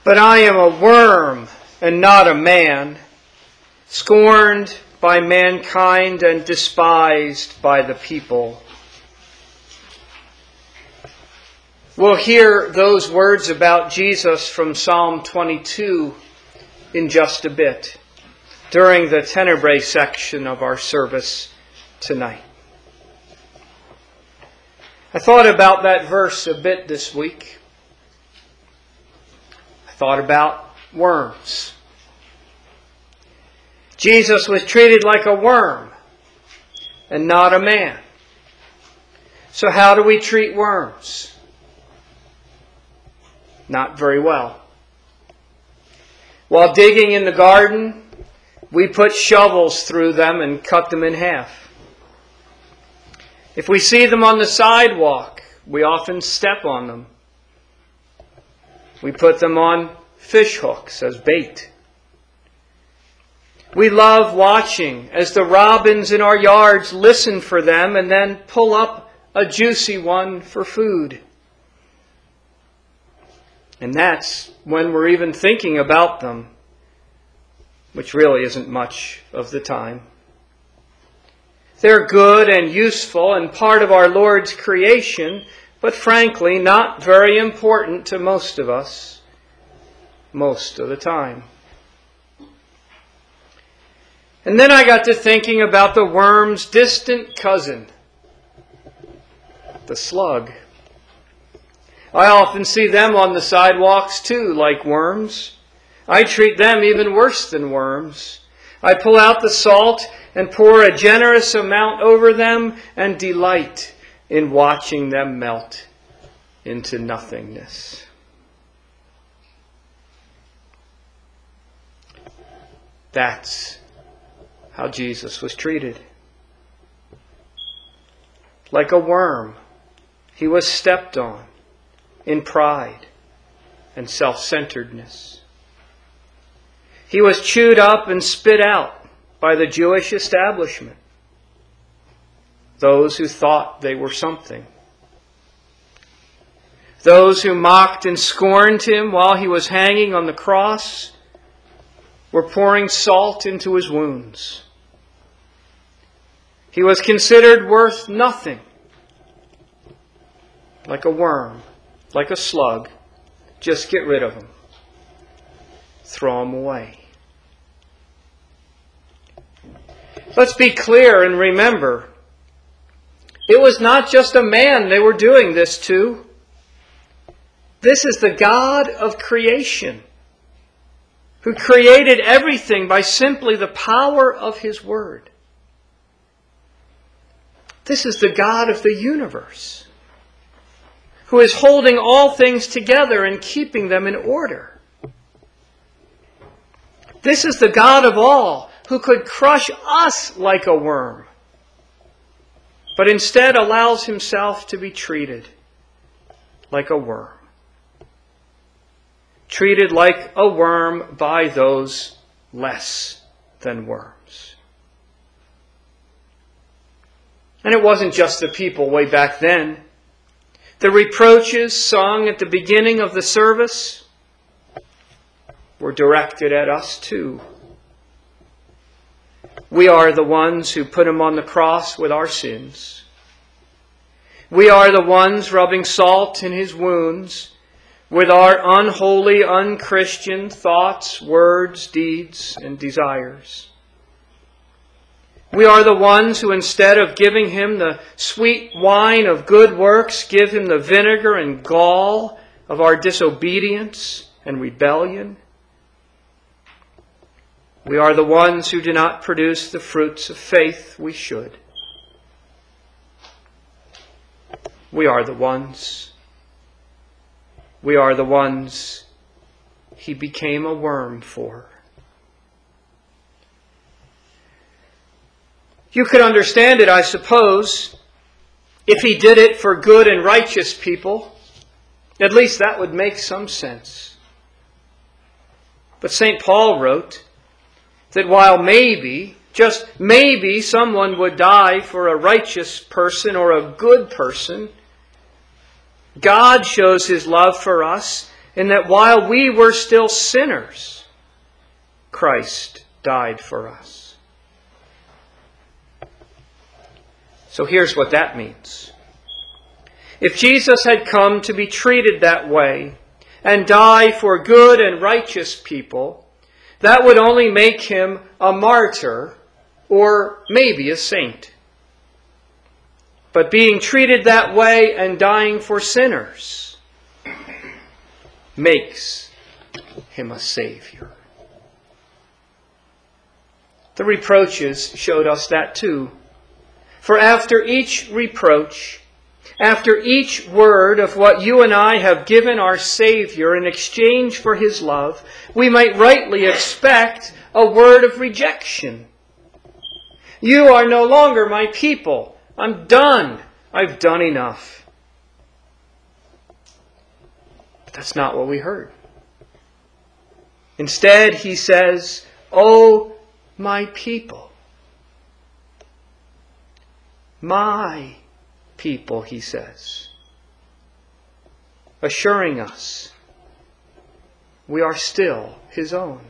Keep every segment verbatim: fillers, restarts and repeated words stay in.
But I am a worm and not a man, scorned by mankind and despised by the people. We'll hear those words about Jesus from Psalm twenty-two in just a bit, during the Tenebrae section of our service tonight. I thought about that verse a bit this week. I thought about worms. Jesus was treated like a worm and not a man. So how do we treat worms? Not very well. While digging in the garden, we put shovels through them and cut them in half. If we see them on the sidewalk, we often step on them. We put them on fish hooks as bait. We love watching as the robins in our yards listen for them and then pull up a juicy one for food. And that's when we're even thinking about them, which really isn't much of the time. They're good and useful and part of our Lord's creation, but frankly not very important to most of us most of the time. And then I got to thinking about the worm's distant cousin, the slug. I often see them on the sidewalks too, like worms. I treat them even worse than worms. I pull out the salt and pour a generous amount over them and delight in watching them melt into nothingness. That's how Jesus was treated. Like a worm, he was stepped on in pride and self-centeredness. He was chewed up and spit out by the Jewish establishment, those who thought they were something. Those who mocked and scorned him while he was hanging on the cross were pouring salt into his wounds. He was considered worth nothing, like a worm, like a slug. Just get rid of him. Throw him away. Let's be clear and remember, it was not just a man they were doing this to. This is the God of creation, who created everything by simply the power of his word. This is the God of the universe, who is holding all things together and keeping them in order. This is the God of all, who could crush us like a worm, but instead allows himself to be treated like a worm. Treated like a worm by those less than worms. And it wasn't just the people way back then. The reproaches sung at the beginning of the service were directed at us too. We are the ones who put him on the cross with our sins. We are the ones rubbing salt in his wounds with our unholy, unchristian thoughts, words, deeds, and desires. We are the ones who, instead of giving him the sweet wine of good works, give him the vinegar and gall of our disobedience and rebellion. We are the ones who do not produce the fruits of faith we should. We are the ones. We are the ones he became a worm for. You could understand it, I suppose, if he did it for good and righteous people. At least that would make some sense. But Saint Paul wrote that while maybe, just maybe, someone would die for a righteous person or a good person, God shows his love for us in that while we were still sinners, Christ died for us. So here's what that means. If Jesus had come to be treated that way and die for good and righteous people, that would only make him a martyr or maybe a saint. But being treated that way and dying for sinners makes him a Savior. The reproaches showed us that too. For after each reproach, after each word of what you and I have given our Savior in exchange for his love, we might rightly expect a word of rejection. You are no longer my people. I'm done. I've done enough. But that's not what we heard. Instead, he says, "Oh, my people." My people, he says, assuring us we are still his own.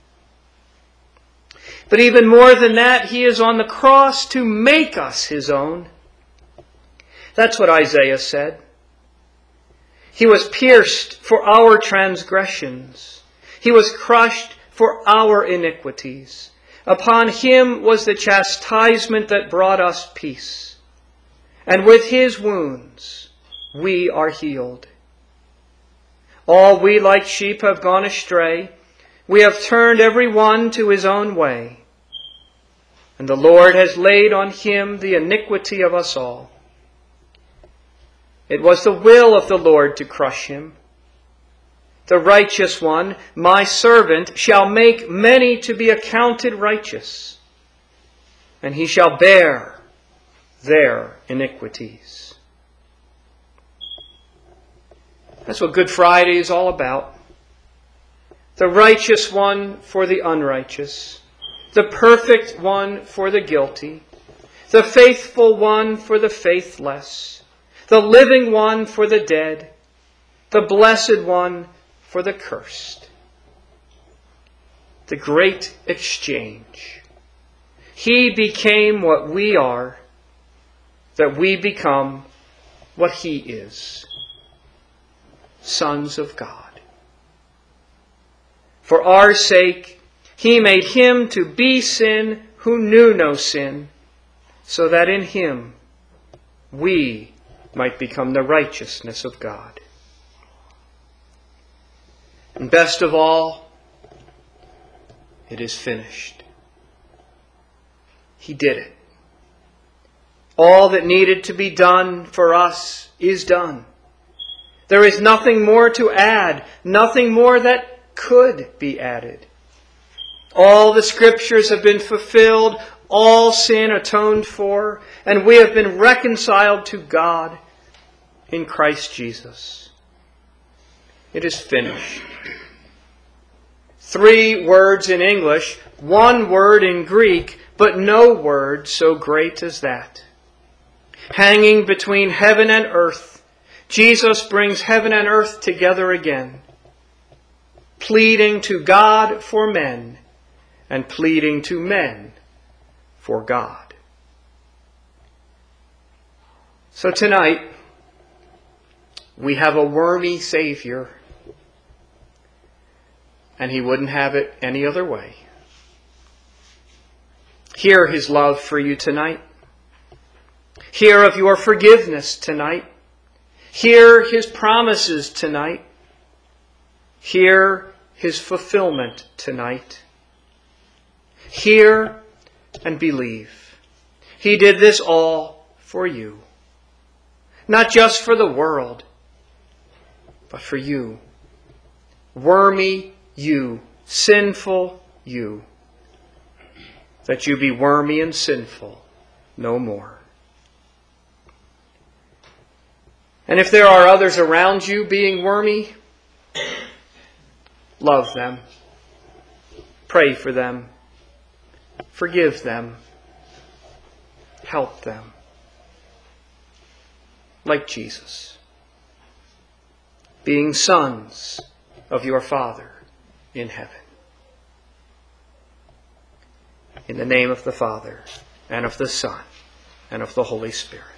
But even more than that, he is on the cross to make us his own. That's what Isaiah said. He was pierced for our transgressions. He was crushed for our iniquities. Upon him was the chastisement that brought us peace. And with his wounds we are healed. All we like sheep have gone astray. We have turned every one to his own way. And the Lord has laid on him the iniquity of us all. It was the will of the Lord to crush him. The righteous one, my servant, shall make many to be accounted righteous, and he shall bear their iniquities. That's what Good Friday is all about. The righteous one for the unrighteous, the perfect one for the guilty, the faithful one for the faithless, the living one for the dead, the blessed one for the cursed. The great exchange. He became what we are, that we become what he is. Sons of God. For our sake, he made him to be sin who knew no sin, so that in him we might become the righteousness of God. And best of all, it is finished. He did it. All that needed to be done for us is done. There is nothing more to add, nothing more that could be added. All the Scriptures have been fulfilled, all sin atoned for, and we have been reconciled to God in Christ Jesus. It is finished. Three words in English, one word in Greek, but no word so great as that. Hanging between heaven and earth, Jesus brings heaven and earth together again, pleading to God for men and pleading to men for God. So tonight, we have a wormy Savior, and he wouldn't have it any other way. Hear his love for you tonight. Hear of your forgiveness tonight. Hear his promises tonight. Hear his fulfillment tonight. Hear and believe. He did this all for you. Not just for the world, but for you. Wormy you, sinful you, that you be wormy and sinful no more. And if there are others around you being wormy, love them, pray for them, forgive them, help them, like Jesus, being sons of your Father in heaven. In the name of the Father, and of the Son, and of the Holy Spirit.